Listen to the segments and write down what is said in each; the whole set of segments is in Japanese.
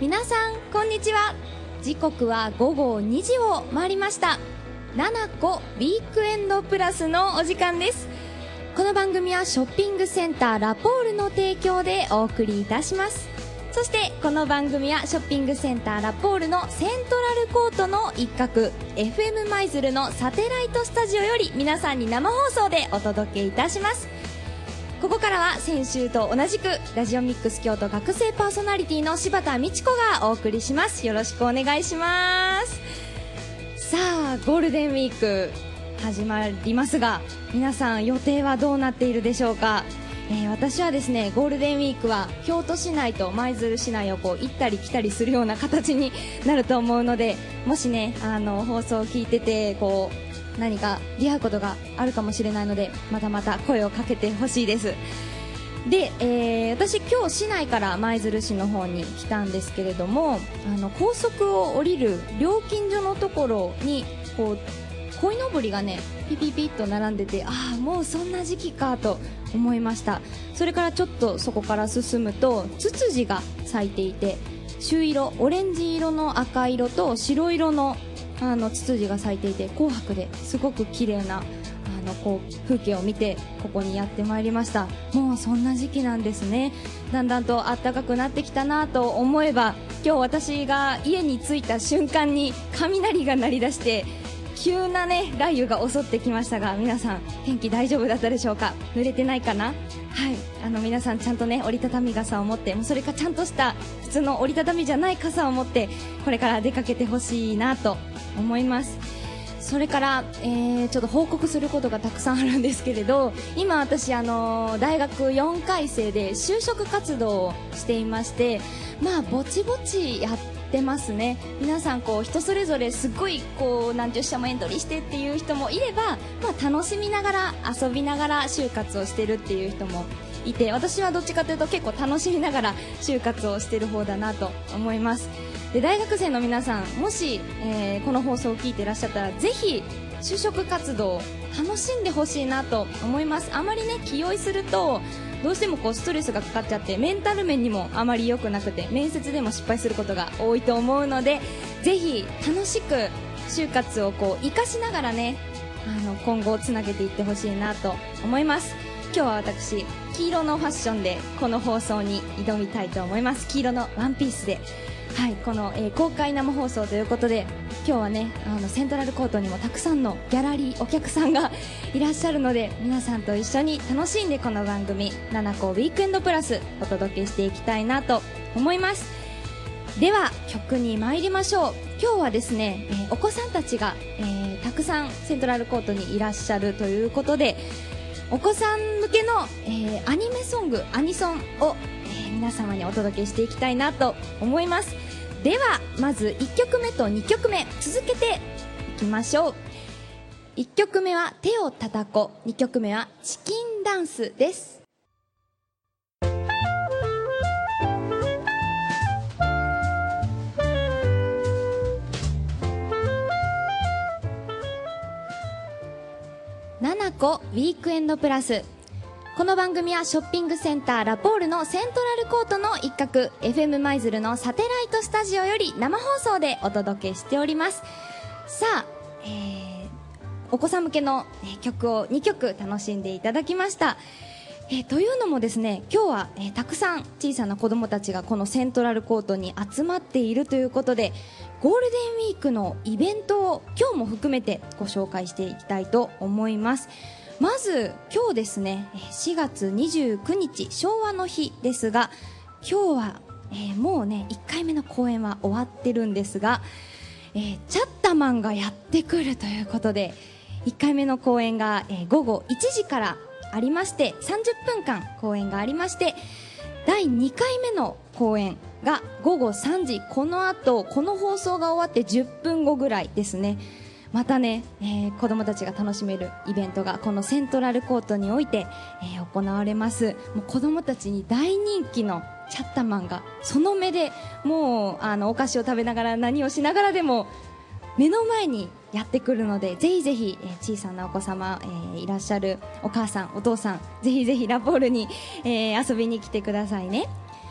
皆さんこんにちは。時刻は午後2時を回りました。7個ウィークエンドプラスのお時間です。この番組はショッピングセンターラポールの提供でお送りいたします。そしてこの番組はショッピングセンターラポールのセントラルコートの一角 FM 舞鶴のサテライトスタジオより皆さんに生放送でお届けいたします。ここからは先週と同じくラジオミックス京都学生パーソナリティの柴田美智子がお送りします。よろしくお願いします。さあゴールデンウィーク始まりますが、皆さん予定はどうなっているでしょうか。私はですね、ゴールデンウィークは京都市内と舞鶴市内をこう行ったり来たりするような形になると思うので、もしね放送を聞いててこう何か出会うことがあるかもしれないので、またまた声をかけてほしいです。で、私今日市内から舞鶴市の方に来たんですけれども、高速を降りる料金所のところにこう鯉のぼりがねピピピッと並んでて、ああもうそんな時期かと思いました。それからちょっとそこから進むとツツジが咲いていて、朱色、オレンジ色の赤色と白色のツツジが咲いていて、紅白ですごく綺麗なこう風景を見てここにやってまいりました。もうそんな時期なんですね。だんだんと暖かくなってきたなと思えば、今日私が家に着いた瞬間に雷が鳴り出して急なね雷雨が襲ってきましたが、皆さん天気大丈夫だったでしょうか。濡れてないかな。はい、皆さんちゃんとね折りたたみ傘を持って、もうそれかちゃんとした普通の折りたたみじゃない傘を持ってこれから出かけてほしいなと思います。それから、ちょっと報告することがたくさんあるんですけれど、今私大学4回生で就職活動をしていまして、まあぼちぼちやってますね。皆さんこう人それぞれすごいこう何十社もエントリーしてっていう人もいれば、まあ、楽しみながら遊びながら就活をしてるっていう人もいて、私はどっちかというと結構楽しみながら就活をしてる方だなと思います。で、大学生の皆さんもし、この放送を聞いていらっしゃったらぜひ就職活動を楽しんでほしいなと思います。あまりね気負いするとどうしてもこうストレスがかかっちゃってメンタル面にもあまり良くなくて、面接でも失敗することが多いと思うので、ぜひ楽しく就活をこう活かしながらね今後つなげていってほしいなと思います。今日は私黄色のファッションでこの放送に挑みたいと思います。黄色のワンピースで、はい、この、公開生放送ということで、今日はねセントラルコートにもたくさんのギャラリーお客さんがいらっしゃるので、皆さんと一緒に楽しんでこの番組7個ウィークエンドプラスお届けしていきたいなと思います。では曲に参りましょう。今日はですね、お子さんたちが、たくさんセントラルコートにいらっしゃるということで、お子さん向けの、アニメソング、アニソンを、皆様にお届けしていきたいなと思います。ではまず1曲目と2曲目続けていきましょう。1曲目は手を叩こう、2曲目はチキンダンスです。7個ウィークエンドプラス。この番組はショッピングセンターラポールのセントラルコートの一角 FM 舞鶴のサテライトスタジオより生放送でお届けしております。さあ、お子さん向けの曲を2曲楽しんでいただきました。というのもですね、今日は、たくさん小さな子どもたちがこのセントラルコートに集まっているということで、ゴールデンウィークのイベントを今日も含めてご紹介していきたいと思います。まず今日ですね、4月29日昭和の日ですが、今日は、もうね1回目の公演は終わってるんですが、チャッタマンがやってくるということで、1回目の公演が、午後1時からありまして、30分間公演がありまして、第2回目の公演が午後3時、この後この放送が終わって10分後ぐらいですね、またね、子どもたちが楽しめるイベントがこのセントラルコートにおいて、行われます。もう子どもたちに大人気のチャッタマンがその目でもうお菓子を食べながら何をしながらでも目の前にやってくるので、ぜひぜひ、小さなお子様、いらっしゃるお母さんお父さん、ぜひぜひラポールに、遊びに来てくださいね。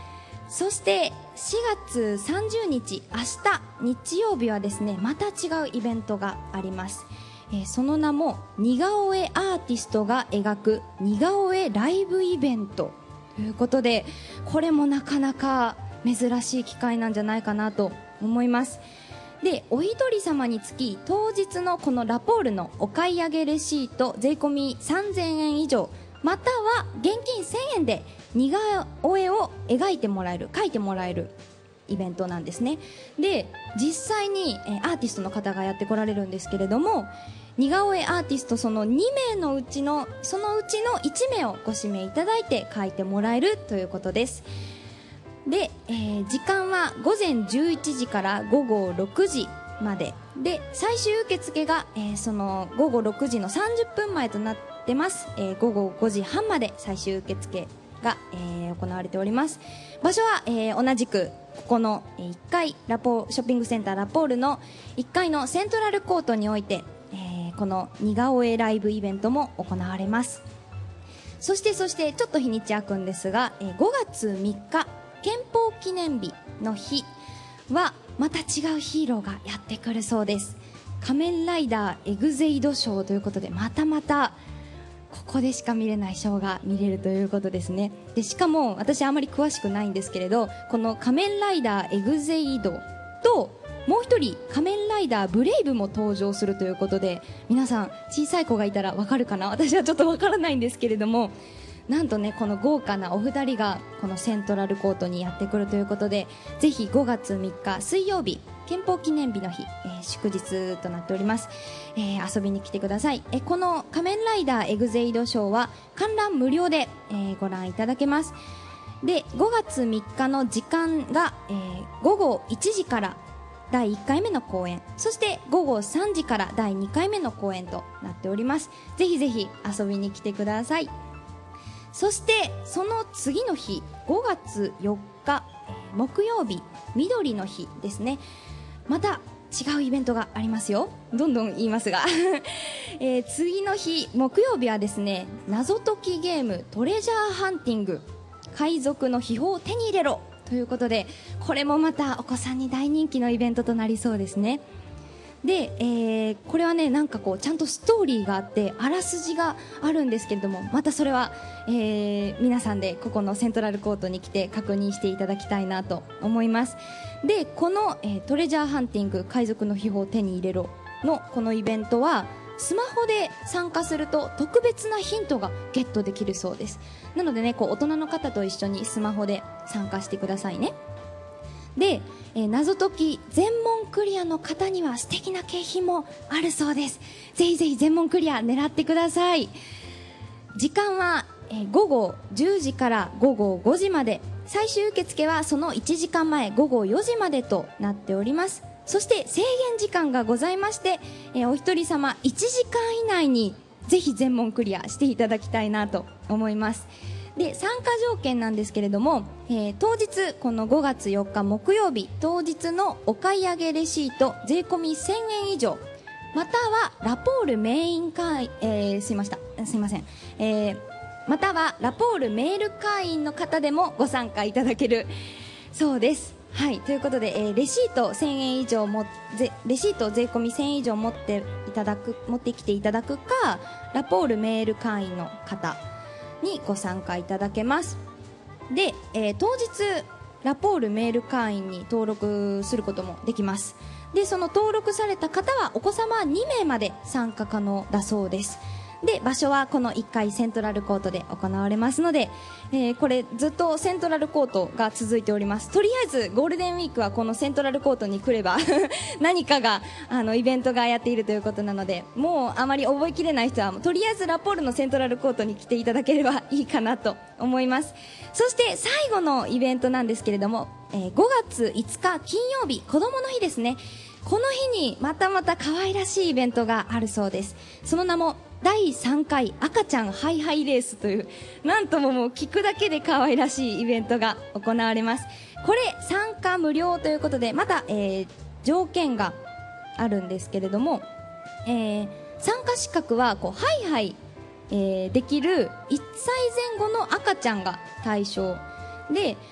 そして4月30日明日日曜日はですね、また違うイベントがあります。その名も似顔絵アーティストが描く似顔絵ライブイベントということで、これもなかなか珍しい機会なんじゃないかなと思います。で、お一人様につき当日のこのラポールのお買い上げレシート税込み3000円以上または現金1000円で似顔絵を描いてもらえる、描いてもらえるイベントなんですね。で、実際にアーティストの方がやってこられるんですけれども、似顔絵アーティストその2名のうちの1名をご指名いただいて描いてもらえるということです。で、時間は午前11時から午後6時までで、最終受付が、その午後6時の30分前となってます。午後5時半まで最終受付が、行われております。場所は、同じくここの1階ショッピングセンターラポールの1階のセントラルコートにおいて、この似顔絵ライブイベントも行われます。そしてちょっと日にち空くんですが、5月3日憲法記念日の日はまた違うヒーローがやってくるそうです。仮面ライダーエグゼイドショーということで、またここでしか見れないショーが見れるということですね。で、しかも私あまり詳しくないんですけれど、この仮面ライダーエグゼイドともう一人仮面ライダーブレイブも登場するということで、皆さん小さい子がいたらわかるかな、私はちょっとわからないんですけれども、なんとね、この豪華なお二人がこのセントラルコートにやってくるということで、ぜひ5月3日水曜日憲法記念日の日、祝日となっております。遊びに来てください。この仮面ライダーエグゼイドショーは観覧無料で、ご覧いただけます。で、5月3日の時間が、午後1時から第1回目の公演、そして午後3時から第2回目の公演となっております。ぜひぜひ遊びに来てください。そしてその次の日5月4日木曜日緑の日ですね、また違うイベントがありますよ。どんどん言いますが、次の日木曜日はですね、謎解きゲームトレジャーハンティング海賊の秘宝を手に入れろということで、これもまたお子さんに大人気のイベントとなりそうですね。で、これはね、なんかこうちゃんとストーリーがあってあらすじがあるんですけれども、またそれは、皆さんでここのセントラルコートに来て確認していただきたいなと思います。で、この、トレジャーハンティング海賊の秘宝を手に入れろのこのイベントはスマホで参加すると特別なヒントがゲットできるそうです。なのでね、こう大人の方と一緒にスマホで参加してくださいね。で、謎解き全問クリアの方には素敵な景品もあるそうです。ぜひぜひ全問クリア狙ってください。時間は、午後10時から午後5時まで、最終受付はその1時間前午後4時までとなっております。そして制限時間がございまして、お一人様1時間以内にぜひ全問クリアしていただきたいなと思います。で、参加条件なんですけれども、当日この5月4日木曜日当日のお買い上げレシート税込み1000円以上またはラポールメイン会、すいません、またはラポールメール会員の方でもご参加いただけるそうです。はい、ということで、レシート1000円以上レシート税込み1000円以上持ってきていただくか、ラポールメール会員の方にご参加いただけます。で、当日ラポールメール会員に登録することもできます。で、その登録された方はお子様2名まで参加可能だそうです。で、場所はこの1階セントラルコートで行われますので、これずっとセントラルコートが続いております。とりあえずゴールデンウィークはこのセントラルコートに来れば何かがイベントがやっているということなので、もうあまり覚えきれない人はとりあえずラポールのセントラルコートに来ていただければいいかなと思います。そして最後のイベントなんですけれども、5月5日金曜日子供の日ですね。この日にまたまた可愛らしいイベントがあるそうです。その名も第3回赤ちゃんハイハイレースという、なんとも聞くだけで可愛らしいイベントが行われます。これ参加無料ということで、また、条件があるんですけれども、参加資格はこうハイハイ、できる1歳前後の赤ちゃんが対象で、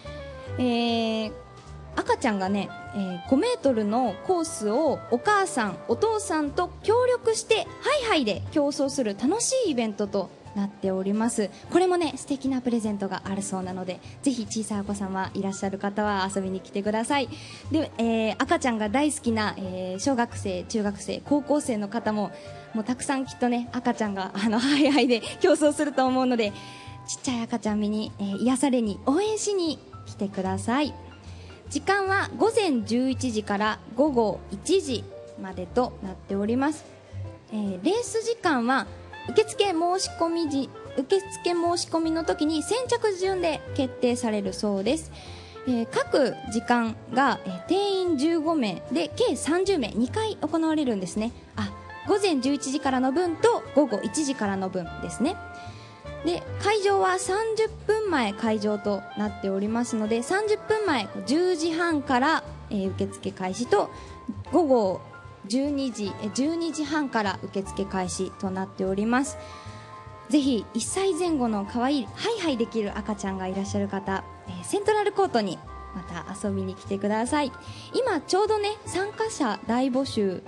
赤ちゃんがね、5メートルのコースをお母さんお父さんと協力してハイハイで競争する楽しいイベントとなっております。これもね素敵なプレゼントがあるそうなので、ぜひ小さいお子様いらっしゃる方は遊びに来てください。で、赤ちゃんが大好きな、小学生中学生高校生の方もたくさんきっとね赤ちゃんがハイハイで競争すると思うので、ちっちゃい赤ちゃん見に、癒されに応援しに来てください。時間は午前11時から午後1時までとなっております。レース時間は受付申し込みの時に先着順で決定されるそうです。各時間が、定員15名で計30名2回行われるんですね。午前11時からの分と午後1時からの分ですね。で、会場は30分前会場となっておりますので、30分前10時半から、受付開始と午後12時半から受付開始となっております。ぜひ1歳前後の可愛いハイハイできる赤ちゃんがいらっしゃる方、セントラルコートにまた遊びに来てください。今ちょうどね参加者大募集、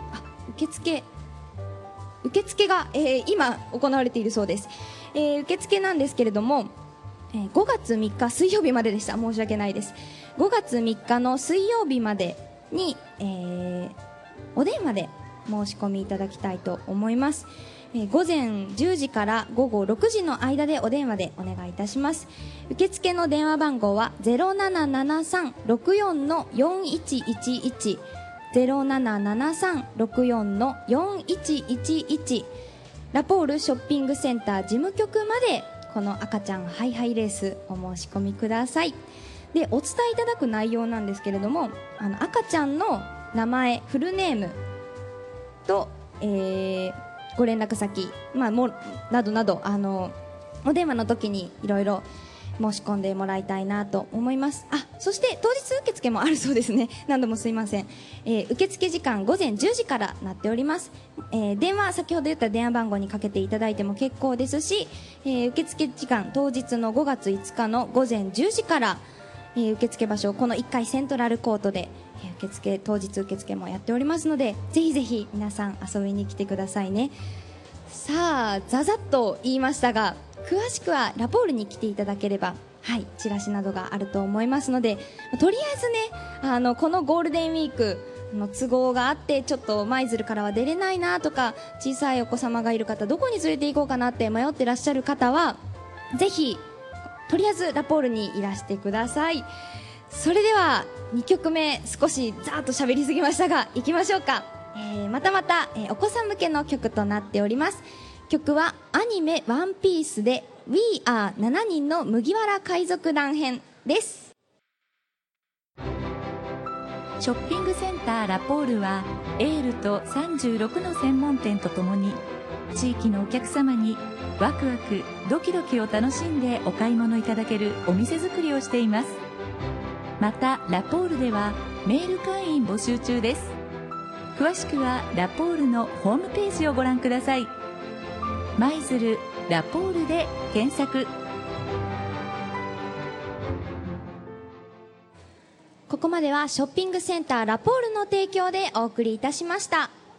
受付が、今行われているそうです。受付なんですけれども、5月3日水曜日まででした。申し訳ないです。5月3日の水曜日までに、お電話で申し込みいただきたいと思います。午前10時から午後6時の間でお電話でお願いいたします。受付の電話番号は 0773-64-4111 0773-64-4111、ラポールショッピングセンター事務局までこの赤ちゃんハイハイレースお申し込みください。で、お伝えいただく内容なんですけれども、赤ちゃんの名前フルネームと、ご連絡先、などなどお電話の時にいろいろ申し込んでもらいたいなと思います。そして当日受付もあるそうですね。何度もすいません。受付時間午前10時からなっております。電話、先ほど言った電話番号にかけていただいても結構ですし、受付時間当日の5月5日の午前10時から、受付場所この1階セントラルコートで当日受付もやっておりますので、ぜひぜひ皆さん遊びに来てくださいね。さあ、ざざっと言いましたが、詳しくはラポールに来ていただければ、チラシなどがあると思いますので、とりあえずねこのゴールデンウィークの都合があってちょっと舞鶴からは出れないなとか、小さいお子様がいる方どこに連れて行こうかなって迷ってらっしゃる方は、ぜひとりあえずラポールにいらしてください。それでは2曲目、少しざーっと喋りすぎましたが行きましょうか。またお子さん向けの曲となっております。曲はアニメワンピースで We are 7人の麦わら海賊団編です。 ショッピングセンターラポールはエールと36の専門店とともに地域のお客様にワクワクドキドキを楽しんでお買い物いただけるお店作りをしています。またラポールではメール会員募集中です。詳しくはラポールのホームページをご覧ください。舞鶴ラポールで検索。 ここまではショッピングセンターラポールの提供でお送りいたしました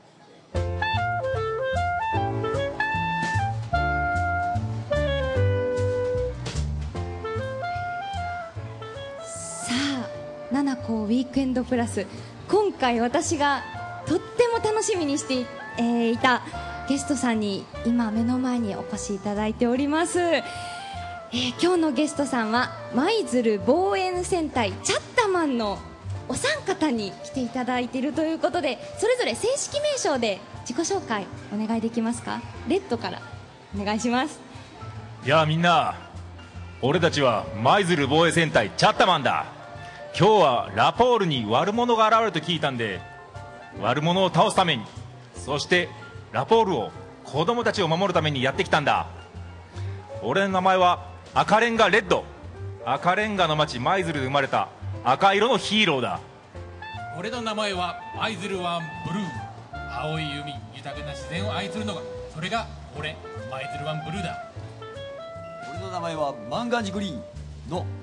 。7個ウィークエンドプラス、今回私がとっても楽しみにしていたゲストさんに今目の前にお越しいただいております。今日のゲストさんは舞鶴防衛戦隊チャッタマンのお三方に来ていただいているということで、それぞれ正式名称で自己紹介お願いできますか。レッドからお願いします。 いやみんな、俺たちは舞鶴防衛戦隊チャッタマンだ。今日はラポールに悪者が現れると聞いたんで、悪者を倒すために、そしてラポールを子供たちを守るためにやってきたんだ。俺の名前は赤レンガレッド。赤レンガの町舞鶴で生まれた赤色のヒーローだ。 俺の名前は舞鶴ワンブルー。青い海、豊かな自然を愛するのが、それが俺舞鶴ワンブルーだ。 俺の名前はマンガンジグリーンの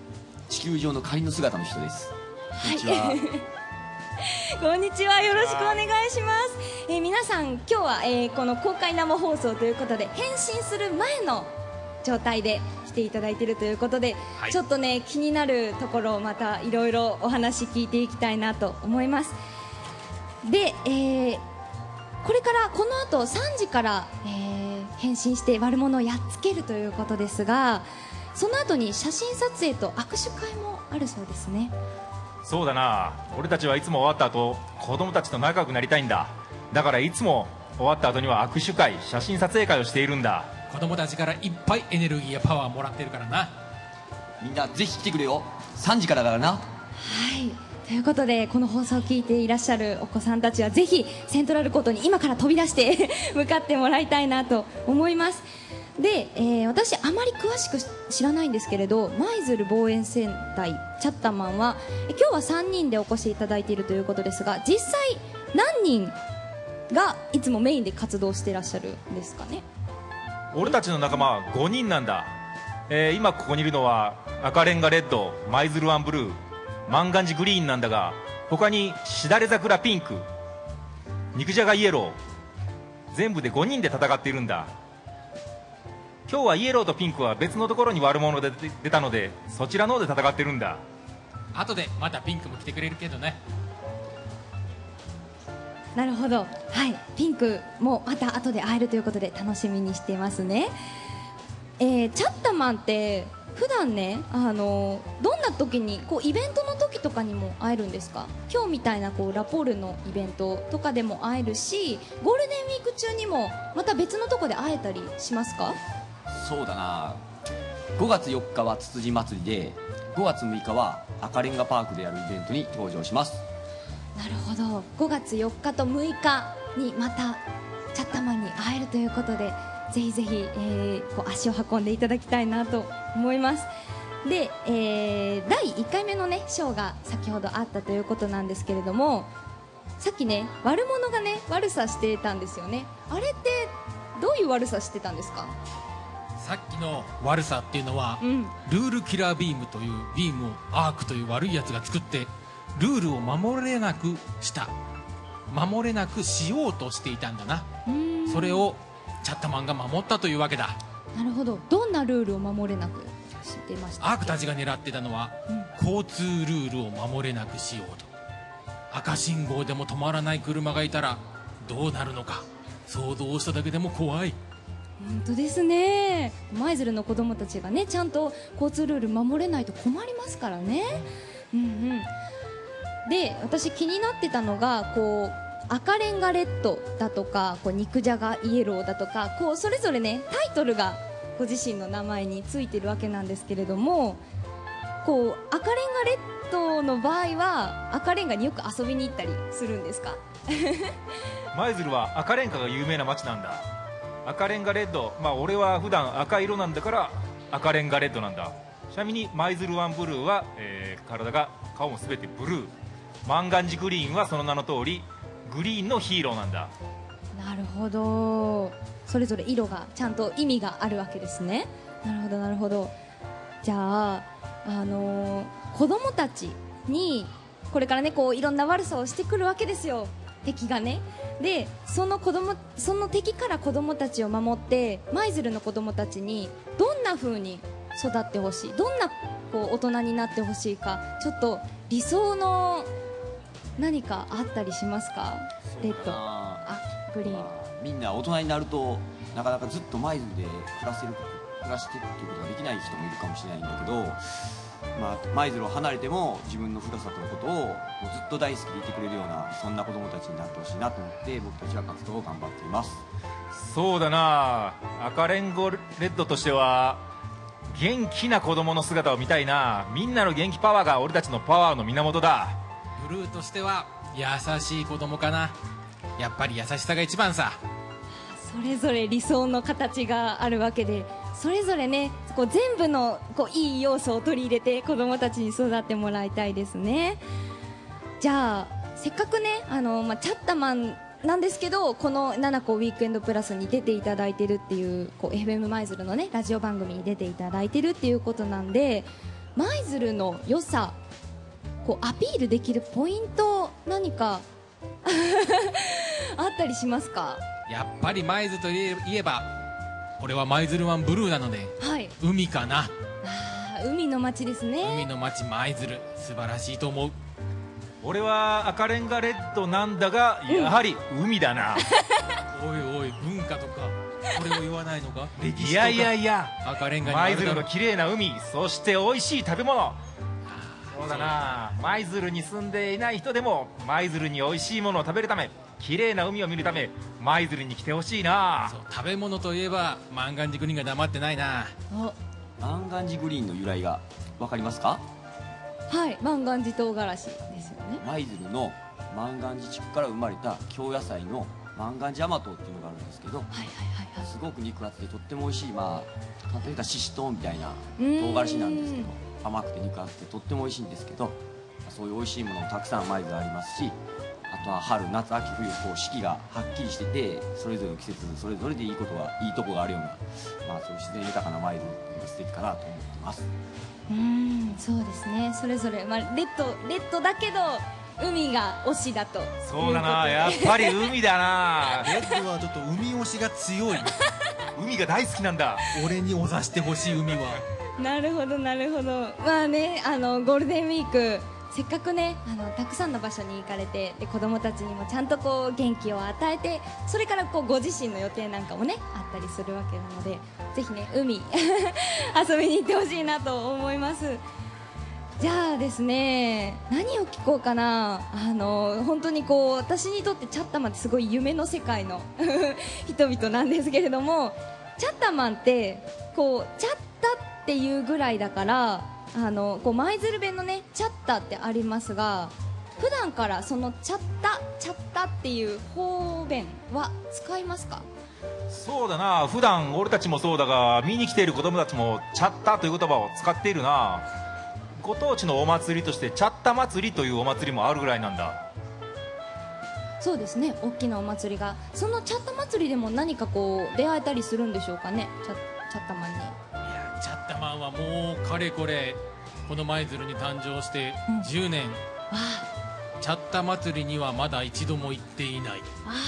地球上の仮の姿の人です。 はい、 こんにちは。 こんにちは、よろしくお願いします。皆さん今日は、この公開生放送ということで変身する前の状態で来ていただいているということで、 はい、 ちょっとね気になるところをまたいろいろお話聞いていきたいなと思います。で、これからこの後3時から、変身して悪者をやっつけるということですが、その後に写真撮影と握手会もあるそうですね。 そうだな、俺たちはいつも終わった後子供たちと仲良くなりたいんだ。だからいつも終わった後には握手会、写真撮影会をしているんだ。 子供たちからいっぱいエネルギーやパワーもらってるからな。 みんなぜひ来てくれよ。3時からだからな。 はい、ということでこの放送を聞いていらっしゃるお子さんたちはぜひセントラルコートに今から飛び出して向かってもらいたいなと思います。で、私あまり詳しく知らないんですけれど、舞鶴防衛戦隊チャッタマンは今日は3人でお越しいただいているということですが、実際何人がいつもメインで活動していらっしゃるんですかね。 俺たちの仲間は5人なんだ。今ここにいるのは赤レンガレッド、舞鶴ワンブルー、万願寺グリーンなんだが、他にしだれ桜ピンク、肉じゃがイエロー、全部で5人で戦っているんだ。今日はイエローとピンクは別のところに悪者で出たので、そちらの方で戦ってるんだ。 後でまたピンクも来てくれるけどね。 なるほど、はい、ピンクもまた後で会えるということで楽しみにしていますね。チャッタマンって普段ね、どんな時にこうイベントの時とかにも会えるんですか。今日みたいなこうラポールのイベントとかでも会えるし、ゴールデンウィーク中にもまた別のとこで会えたりしますか。 そうだな、5月4日はつつじ祭りで、5月6日は赤レンガパークでやるイベントに登場します。 なるほど、5月4日と6日にまたチャッタマンに会えるということで、ぜひぜひ、こう足を運んでいただきたいなと思います。で、第1回目のねショーが先ほどあったということなんですけれども、さっきね悪者がね悪さしてたんですよね。あれってどういう悪さしてたんですか。 さっきの悪さっていうのは、ルールキラービームというビームをアークという悪いやつが作ってルールを守れなくしようとしていたんだな。それをチャッタマンが守ったというわけだ。 なるほど、どんなルールを守れなくしてましたっけ。 アークたちが狙ってたのは、交通ルールを守れなくしようと。赤信号でも止まらない車がいたらどうなるのか想像しただけでも怖い。 本当ですね。舞鶴の子供たちがねちゃんと交通ルール守れないと困りますからね。で、私気になってたのがこう赤レンガレッドだとかこう肉じゃがイエローだとか、こうそれぞれねタイトルがご自身の名前についてるわけなんですけれども、こう赤レンガレッドの場合は赤レンガによく遊びに行ったりするんですか。 舞鶴は赤レンガが有名な街なんだ。赤レンガレッド、俺は普段赤色なんだから赤レンガレッドなんだ。ちなみに舞鶴ワンブルーは、体が顔も全てブルー、万願寺グリーンはその名の通りグリーンのヒーローなんだ。 なるほど、それぞれ色がちゃんと意味があるわけですね。なるほどなるほど。じゃあ、子供たちにこれからねこういろんな悪さをしてくるわけですよ、敵がね。でその敵から子供たちを守って舞鶴の子供たちにどんな風に育ってほしい、どんなこう大人になってほしいか、ちょっと理想の何かあったりしますか。レッド、グリーン。 みんな大人になるとなかなかずっと舞鶴で暮らしていくっていうことができない人もいるかもしれないんだけど、舞鶴を離れても自分のふるさとのことをもうずっと大好きでいてくれるような、そんな子供たちになってほしいなと思って僕たちは活動を頑張っています。 そうだな、赤レンガレッドとしては元気な子供の姿を見たいな。みんなの元気パワーが俺たちのパワーの源だ。 ブルーとしては優しい子供かな。やっぱり優しさが一番さ。 それぞれ理想の形があるわけで、それぞれねこう全部のこういい要素を取り入れて子供たちに育ってもらいたいですね。じゃあせっかくねチャッタマンなんですけど、この7個ウィークエンドプラスに出ていただいてるっていう、こう FM 舞鶴のねラジオ番組に出ていただいてるっていうことなんで、 舞鶴の良さこうアピールできるポイント何かあったりしますか？ やっぱり舞鶴といえば俺は舞鶴湾ブルーなのではい。 海かな。 海の街ですね。 海の町舞鶴素晴らしいと思う。 俺は赤レンガレッドなんだが、やはり海だな。 おいおい文化とかこれを言わないのか歴史とか。 いやいやいや、 赤レンガにあ舞るだろ鶴の綺麗な海、そして美味しい食べ物。そうだな、舞鶴に住んでいない人でも舞鶴に美味しいものを食べるため、綺麗な海を見るため舞鶴に来てほしいな。 そう食べ物といえば万願寺グリーンが黙ってないな。 お万願寺グリーンの由来が分かりますか？ はい、万願寺唐辛子ですよね。 舞鶴の万願寺地区から生まれた京野菜の万願寺甘党っていうのがあるんですけど、 はいはいはいはい。 すごく肉厚でとっても美味しい、まあ簡単に言ったらししとうみたいなーん唐辛子なんですけど、甘くて肉厚でとっても美味しいんですけど、そういう美味しいものもたくさん舞鶴ありますし、あとは春夏秋冬こう四季がはっきりしてて、それぞれの季節それぞれでいいとこがあるような、まあそういう自然豊かな舞鶴っていうのが素敵かなと思ってます。 そうですね。それぞれ、まあ、レッドだけど海が推しだと。 そうだな、やっぱり海だな。 レッドはちょっと海推しが強い。 海が大好きなんだ。 俺におざしてほしい海は。 なるほどなるほど。まあね、ゴールデンウィークせっかくねたくさんの場所に行かれて、で子供たちにもちゃんとこう元気を与えて、それからこうご自身の予定なんかもねあったりするわけなので、ぜひね海遊びに行ってほしいなと思います。じゃあですね、何を聞こうかな。本当にこう私にとってチャッタマンってすごい夢の世界の人々なんですけれども、チャッタマンってこうチャッタっていうぐらいだから、こう舞鶴弁のねチャッタってありますが、普段からそのチャッタっていう方便は使いますか？ そうだな、普段俺たちもそうだが、見に来ている子供たちもチャッタという言葉を使っているな。ご当地のお祭りとしてチャッタ祭りというお祭りもあるぐらいなんだ。 そうですね、大きなお祭りが。そのチャッタ祭りでも何かこう出会えたりするんでしょうかね、チャッタマンに。 いやチャッタマンはもうかれこれこの舞鶴に誕生して10年、チャッタ祭りにはまだ一度も行っていない。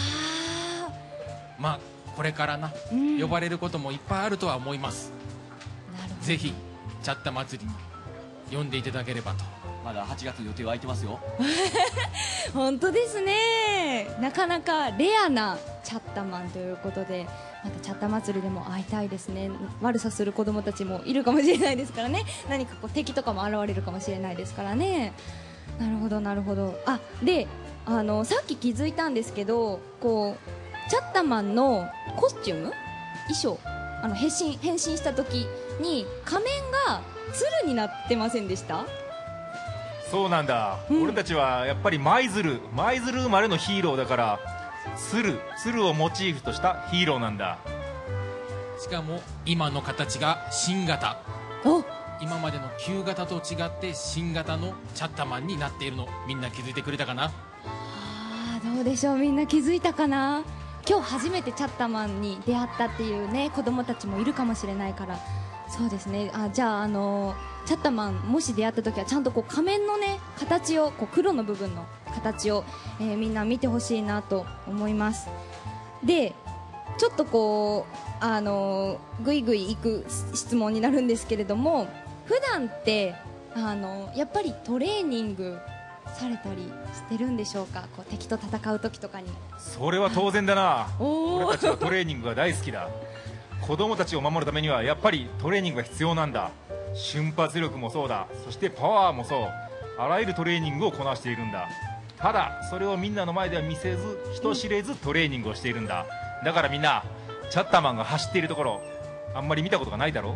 まあこれからな、呼ばれることもいっぱいあるとは思います。 なるほど。 ぜひチャッタ祭りに呼んでいただければと。 まだ8月予定は空いてますよ。 本当ですね、なかなかレアなチャッタマンということで、またチャッタ祭りでも会いたいですね。悪さする子供たちもいるかもしれないですからね、何かこう敵とかも現れるかもしれないですからね。なるほどなるほど。あ、でさっき気づいたんですけど、こうチャッタマンのコスチューム、衣装、変身した時に仮面が鶴になってませんでした？ そうなんだ、俺たちはやっぱり舞鶴生まれのヒーローだから、鶴をモチーフとしたヒーローなんだ。 しかも今の形が新型。 お、 今までの旧型と違って新型のチャッタマンになっているの、みんな気づいてくれたかな？ どうでしょう、みんな気づいたかな。今日初めてチャッタマンに出会ったっていうね子供たちもいるかもしれないから。そうですね。じゃあチャッタマンもし出会った時はちゃんとこう仮面のね形を、こう黒の部分の形を、みんな見てほしいなと思います。でちょっとこうぐいぐいいく質問になるんですけれども、普段ってやっぱりトレーニングされたりしてるんでしょうか？こう敵と戦う時とかに。 それは当然だな。 おー俺たちはトレーニングが大好きだ。子供たちを守るためにはやっぱりトレーニングが必要なんだ。瞬発力もそうだ、そしてパワーもそう、あらゆるトレーニングをこなしているんだ。ただそれをみんなの前では見せず、人知れずトレーニングをしているんだ。だからみんなチャッタマンが走っているところあんまり見たことがないだろう。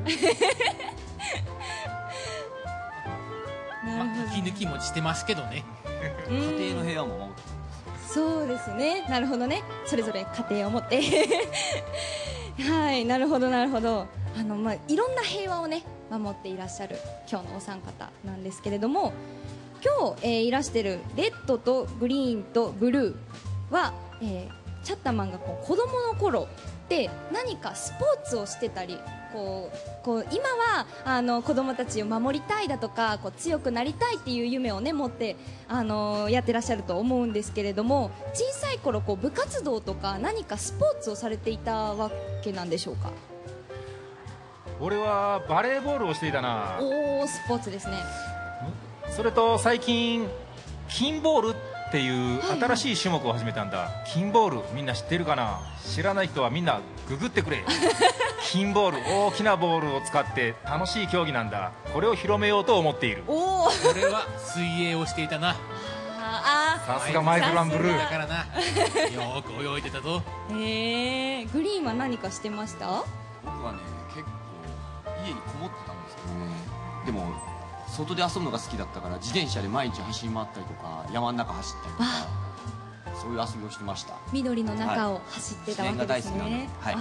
息抜きもしてますけどね。 家庭の平和も守ってそうですね。なるほどね。それぞれ家庭を持ってはい、なるほどなるほど。いろんな平和をね守っていらっしゃる今日のお三方なんですけれども、今日、いらしてるレッドとグリーンとブルーは、チャッタマンがこう子供の頃って何かスポーツをしてたり、 こう今は子供たちを守りたいだとか強くなりたいっていう夢をね持ってやってらっしゃると思うんですけれども、小さい頃部活動とか何かスポーツをされていたわけなんでしょうか？ 俺はバレーボールをしていたな。 おー、スポーツですね。 それと最近キンボールっていう新しい種目を始めたんだ。キンボールみんな知ってるかな？知らない人はみんなググってくれ。キンボール、大きなボールを使って楽しい競技なんだ。これを広めようと思っている。 おー、 俺は水泳をしていたな。 さすがマイズルランブルーだからな、よーく泳いでたぞ。 グリーンは何かしてました？ 僕はね結構家にこもってたんですけどね。でも外で遊ぶのが好きだったから自転車で毎日走り回ったりとか山の中走ったりとかそういう遊びをしてました。 緑の中を走ってたわけですね。 自然が大好きなので、はい、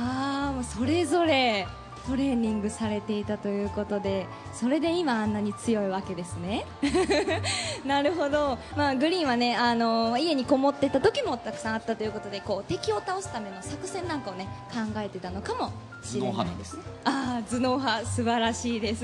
もうそれぞれトレーニングされていたということで、それで今あんなに強いわけですね。なるほど、グリーンはね、家にこもってた時もたくさんあったということで、敵を倒すための作戦なんかをね考えてたのかもしれないですね。頭脳派、素晴らしいです。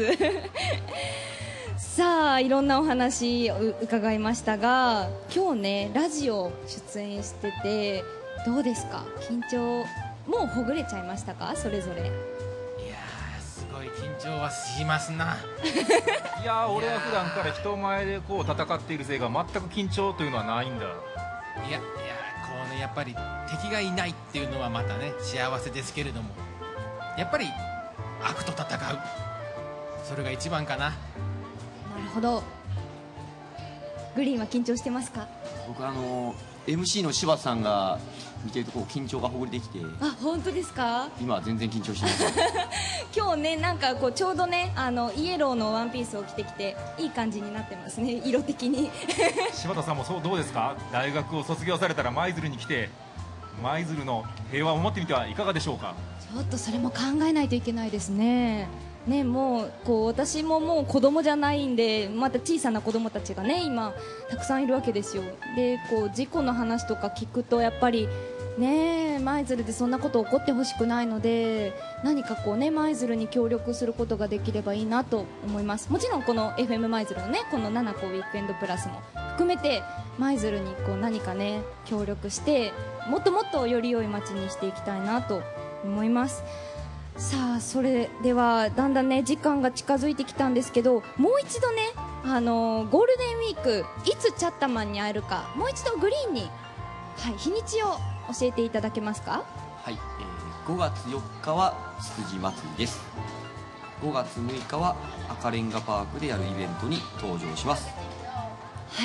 さあ、いろんなお話伺いましたが、今日ねラジオ出演しててどうですか？緊張もうほぐれちゃいましたか？それぞれ。 いやー、すごい緊張はしますな。 いや俺は普段から人前で戦っているせいが全く緊張というのはないんだ。 いややっぱり敵がいないっていうのはまたね幸せですけれども、やっぱり悪と戦う、それが一番かな。 なるほど。グリーンは緊張してますか？ 僕MC の柴田さんが見てると緊張がほぐれてきて、 本当ですか？ 今は全然緊張してません。 今日ねなんかちょうどねイエローのワンピースを着てきていい感じになってますね、色的に。 柴田さんもどうですか？大学を卒業されたら舞鶴に来て舞鶴の平和を守ってみてはいかがでしょうか？ ちょっとそれも考えないといけないですね。もう私ももう子供じゃないんで、また小さな子供たちがね今たくさんいるわけですよ。で事故の話とか聞くとやっぱりね舞鶴でそんなこと起こってほしくないので、何か舞鶴に協力することができればいいなと思います。もちろんこの FM 舞鶴のねこの7個ウィークエンドプラスも含めて舞鶴に何かね協力してもっともっとより良い街にしていきたいなと思います。さあ、それではだんだんね時間が近づいてきたんですけど、もう一度ねゴールデンウィークいつチャッタマンに会えるか、もう一度グリーンに、日にちを教えていただけますか？ はい、5月4日はつつじ祭りです。5月6日は赤レンガパークでやるイベントに登場します。 はい、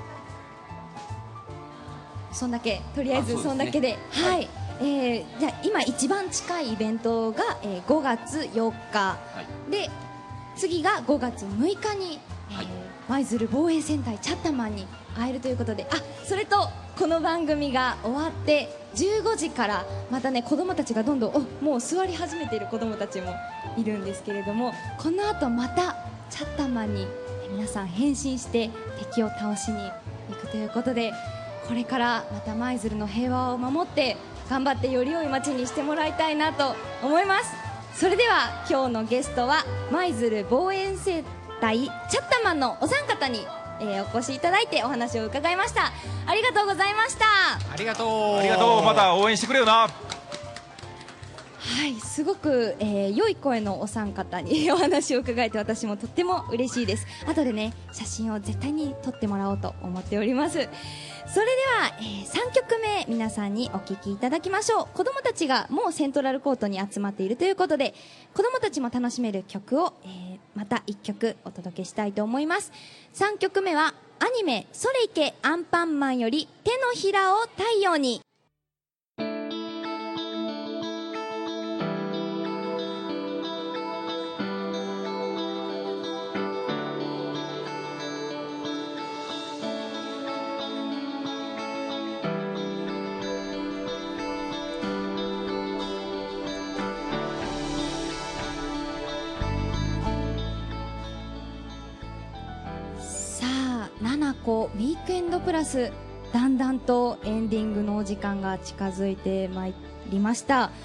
そんだけ、とりあえずそんだけで、 はい、 じゃあ今一番近いイベントが、5月4日、で次が5月6日に舞鶴防衛戦隊チャッタマンに会えるということで、それとこの番組が終わって15時からまたね子供たちがどんどんもう座り始めている子供たちもいるんですけれども、この後またチャッタマンに皆さん変身して敵を倒しに行くということで、これからまた舞鶴の平和を守って頑張ってより良い街にしてもらいたいなと思います。それでは今日のゲストは舞鶴防衛戦隊チャッタマンのお三方に、お越しいただいてお話を伺いました。ありがとうございました。 ありがとう。 また応援してくれよな。 はい、すごく、良い声のお三方にお話を伺えて私もとっても嬉しいです。後でね写真を絶対に撮ってもらおうと思っております。それでは、3曲目皆さんにお聴きいただきましょう。子供たちがもうセントラルコートに集まっているということで、子供たちも楽しめる曲を、また1曲お届けしたいと思います。3曲目はアニメそれいけアンパンマンより手のひらを太陽に。7個ウィークエンドプラス、だんだんとエンディングのお時間が近づいてまいりました。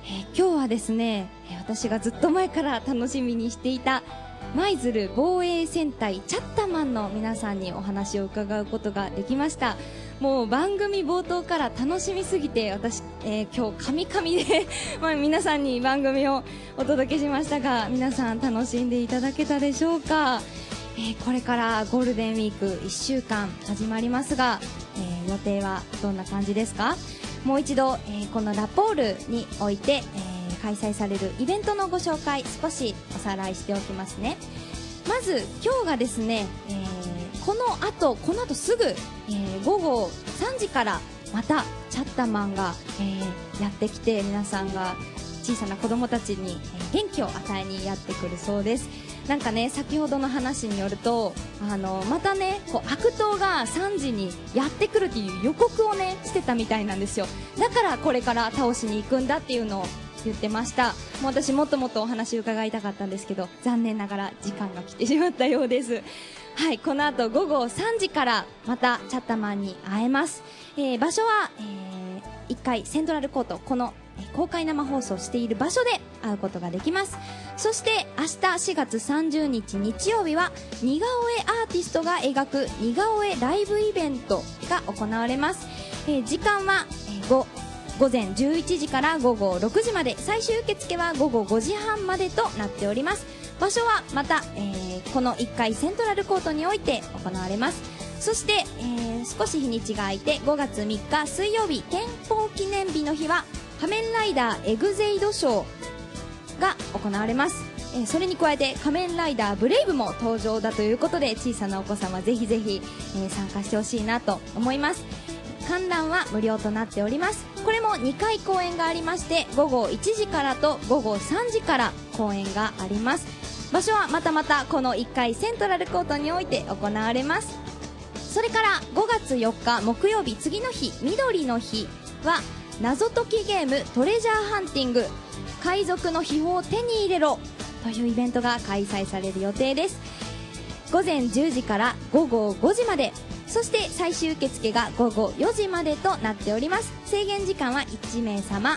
今日はですね、私がずっと前から楽しみにしていた舞鶴防衛戦隊チャッタマンの皆さんにお話を伺うことができました。もう番組冒頭から楽しみすぎて私、今日カミカミで皆さんに番組をお届けしましたが、皆さん楽しんでいただけたでしょうか。これからゴールデンウィーク1週間始まりますが、予定はどんな感じですか。もう一度、このラポールにおいて、開催されるイベントのご紹介少しおさらいしておきますね。まず今日がですね、この後すぐ、午後3時からまたチャッタマンが、やってきて、皆さんが小さな子供たちに、元気を与えにやってくるそうです。なんかね、先ほどの話によるとまたね、悪党が3時にやってくるっていう予告をねしてたみたいなんですよ。だからこれから倒しに行くんだっていうのを言ってました。もう私もっともっとお話伺いたかったんですけど、残念ながら時間が来てしまったようです。はい、この後午後3時からまたチャッタマンに会えます。場所は、1階セントラルコート、この公開生放送している場所で会うことができます。そして明日4月30日日曜日は似顔絵アーティストが描く似顔絵ライブイベントが行われます。時間は、午前11時から午後6時まで、最終受付は午後5時半までとなっております。場所はまた、この1階セントラルコートにおいて行われます。そして、少し日にちが空いて5月3日水曜日、憲法記念日の日は仮面ライダーエグゼイドショーが行われます。それに加えて仮面ライダーブレイブも登場だということで、小さなお子様ぜひぜひ、参加してほしいなと思います。観覧は無料となっております。これも2回公演がありまして、午後1時からと午後3時から公演があります。場所はまたこの1階セントラルコートにおいて行われます。それから5月4日木曜日、次の日緑の日は謎解きゲームトレジャーハンティング海賊の秘宝を手に入れろというイベントが開催される予定です。午前10時から午後5時まで、そして最終受付が午後4時までとなっております。制限時間は1名様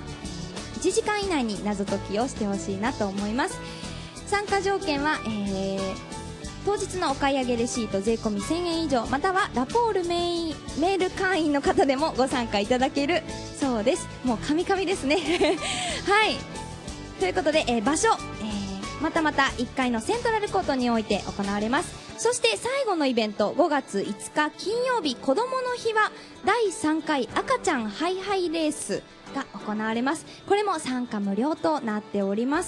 1時間以内に謎解きをしてほしいなと思います。参加条件は、当日のお買い上げレシート税込み1000円以上、またはラポールメール会員の方でもご参加いただけるそうです。もうカミカミですねはい、ということで、場所、また1階のセントラルコートにおいて行われます。そして最後のイベント、5月5日金曜日子どもの日は第3回赤ちゃんハイハイレースが行われます。これも参加無料となっております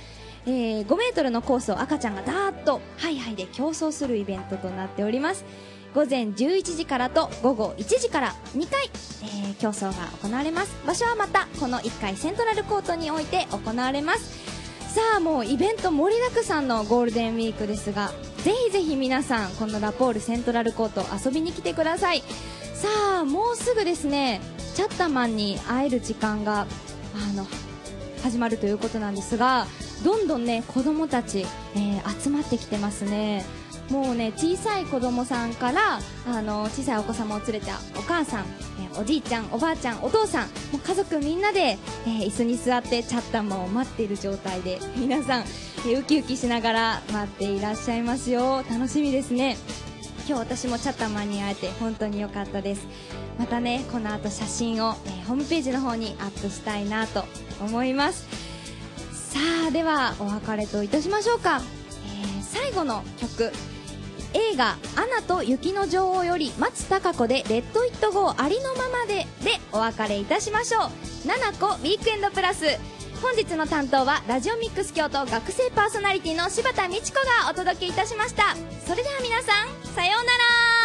。5メートルのコースを赤ちゃんがダーッとハイハイで競争するイベントとなっております。午前11時からと午後1時から2回、競争が行われます。場所はまたこの1階セントラルコートにおいて行われます。さあ、もうイベント盛りだくさんのゴールデンウィークですが、ぜひぜひ皆さんこのラポールセントラルコート遊びに来てください。さあ、もうすぐですね、チャッタマンに会える時間が始まるということなんですが、どんどんね子供たち、集まってきてますね。もうね、小さい子供さんから小さいお子様を連れたお母さん、おじいちゃん、おばあちゃん、お父さん、もう家族みんなで、椅子に座ってチャッタマンを待っている状態で、皆さん、ウキウキしながら待っていらっしゃいますよ。楽しみですね。今日私もチャッタマンに会えて本当に良かったです。またね、この後写真を、ホームページの方にアップしたいなと思います。さあ、ではお別れといたしましょうか。最後の曲、映画アナと雪の女王より松たか子でレッドイットゴーありのままでお別れいたしましょう。7個ウィークエンドプラス、本日の担当はラジオミックス京都学生パーソナリティの柴田美智子がお届けいたしました。それでは皆さん、さようなら。